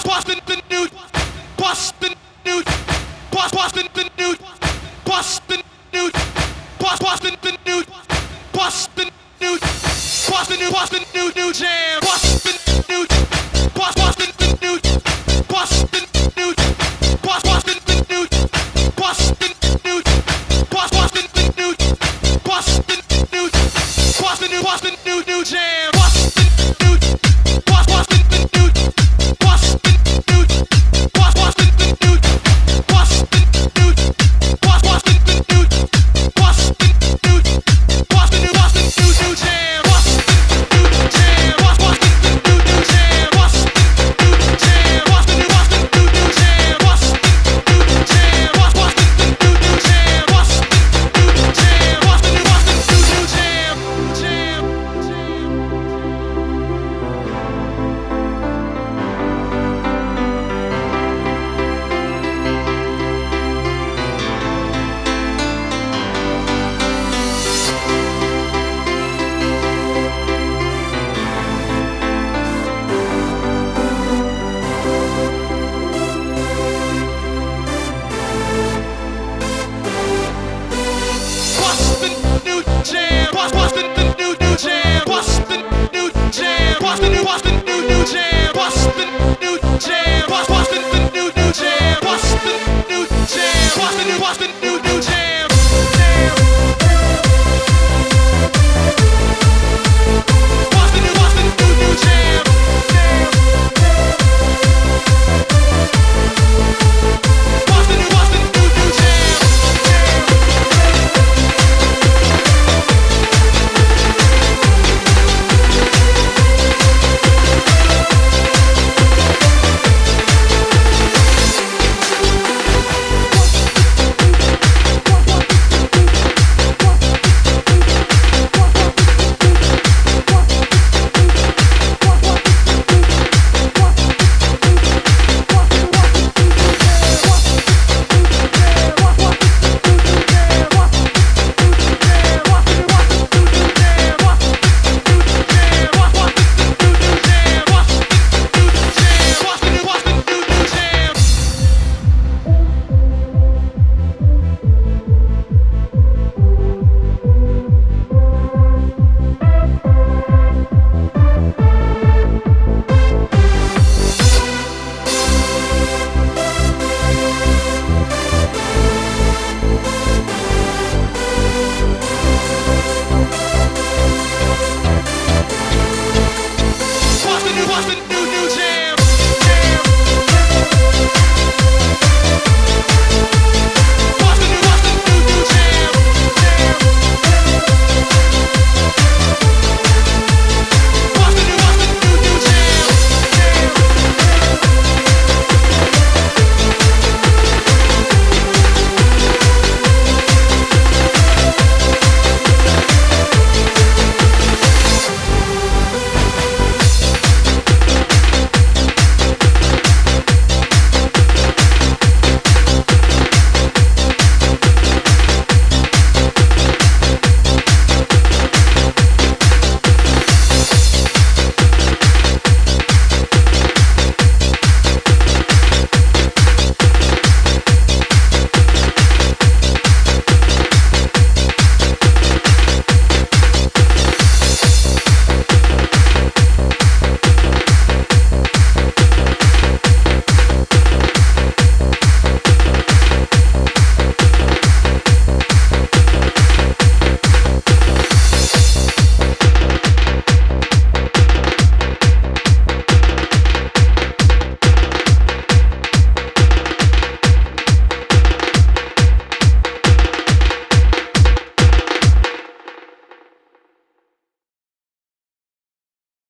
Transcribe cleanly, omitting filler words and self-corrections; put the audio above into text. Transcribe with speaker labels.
Speaker 1: bust the new, bust the new, bust the new, bust the new, bust the new, bust the new, bust the new jam, bust the new, bust the new, bust the new, bust the new, bust the new, bust the new, bust the new, bust the new jam, bust the new, bust the new, bust the new, bust the new, bust the new, bust the new, bust the new, bust the new jam, bust the new jam, bust the new jam, bust the new jam, bust the new jam, bust the new jam, bust the new jam, bust the new jam, bust the new jam. Bust the new jam, bust the new jam, bust the new jam, bust the new jam, bust the new jam, bust the new jam, bust the new jam, bust the new